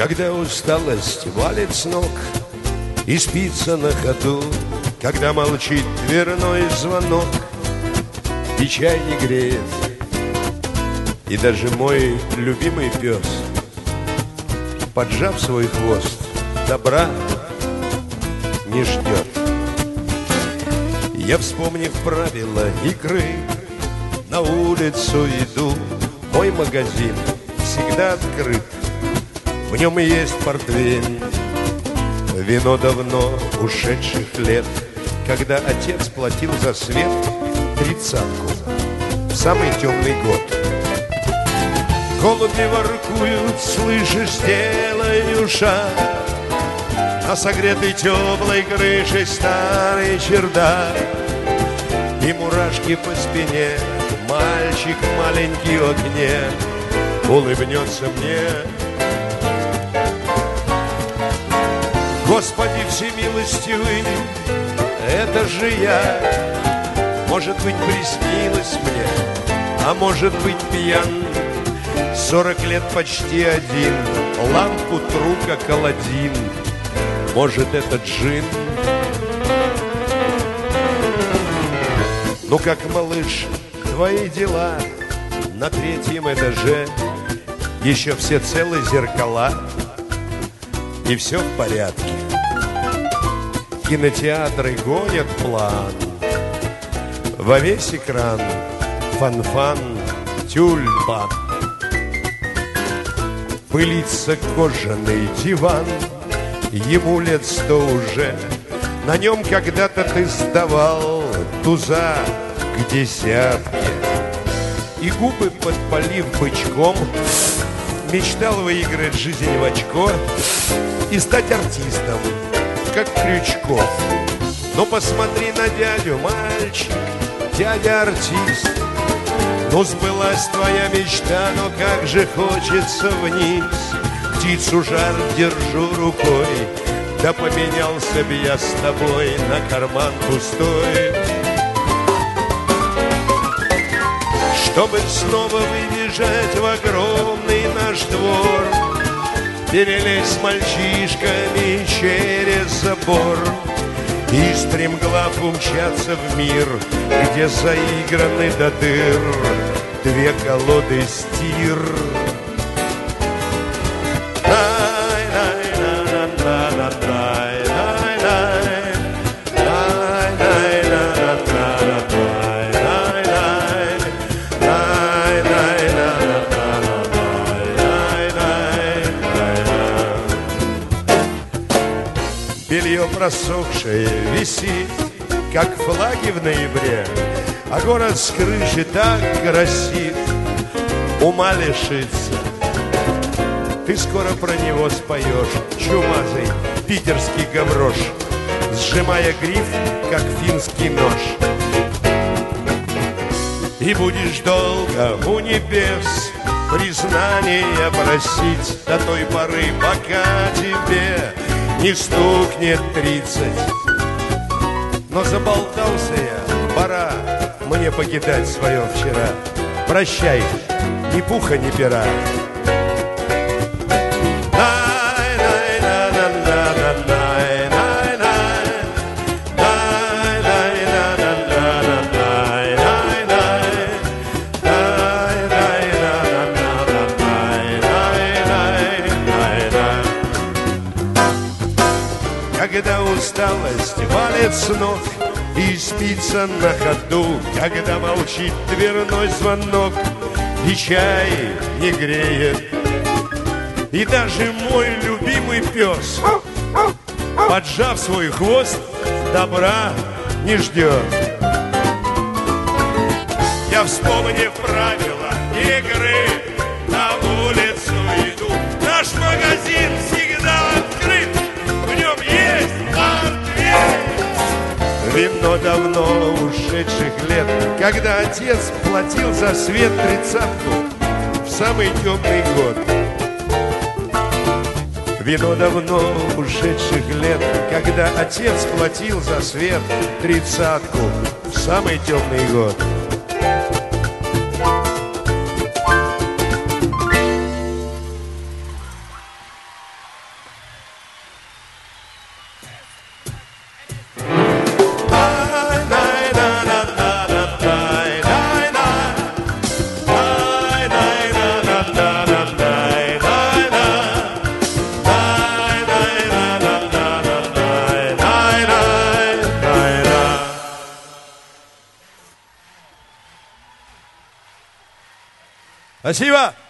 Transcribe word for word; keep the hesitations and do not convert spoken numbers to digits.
Когда усталость валит с ног и спится на ходу, когда молчит дверной звонок и чай не греет, и даже мой любимый пес, поджав свой хвост, добра не ждет. Я, вспомнив правила игры, на улицу иду. Мой магазин всегда открыт, в нем есть портвейн, вино давно ушедших лет, когда отец платил за свет тридцатку в самый темный год. Голуби воркуют, слышишь, сделаю шаг, на согретой теплой крыше старый чердак, и мурашки по спине, мальчик маленький в окне улыбнется мне. Господи всемилостивый, это же я. Может быть, приснилось мне, а может быть, пьян. Сорок лет почти один, лампу тру, как Аладдин. Может, это джин? Ну как, малыш, твои дела на третьем этаже? Еще все целы зеркала, и все в порядке. Кинотеатры гонят план, во весь экран фан-фан, тюльпан. Пылится кожаный диван, ему лет сто уже. На нем когда-то ты сдавал туза к десятке, и губы подпалив бычком, мечтал выиграть жизнь в очко и стать артистом, как Крючков. Ну посмотри на дядю, мальчик, дядя артист. Ну сбылась твоя мечта, но как же хочется вниз. Птицу жар держу рукой, да поменялся б я с тобой на карман пустой. Чтобы снова выбежать в огромный наш двор, перелезть с мальчишками через забор и стремглав умчаться в мир, где заиграны до дыр две колоды стир. Белье просохшее висит, как флаги в ноябре, а город с крыши так красив, ума лишится. Ты скоро про него споешь, чумазый питерский гаврош, сжимая гриф, как финский нож. И будешь долго у небес признания просить до той поры, пока тебе не стукнет тридцать. Но заболтался я, пора мне покидать свое вчера. Прощай, ни пуха, ни пера. Когда усталость валит с ног и спится на ходу, когда молчит дверной звонок и чай не греет, и даже мой любимый пес, поджав свой хвост, добра не ждет. Я, вспомнив правила игры, на улицу иду. Наш магазин всегда открыт, в нем есть портвейн. Вино давно ушедших лет, когда отец платил за свет тридцатку в самый темный год. Вино давно ушедших лет, когда отец платил за свет тридцатку в самый темный год. Спасибо!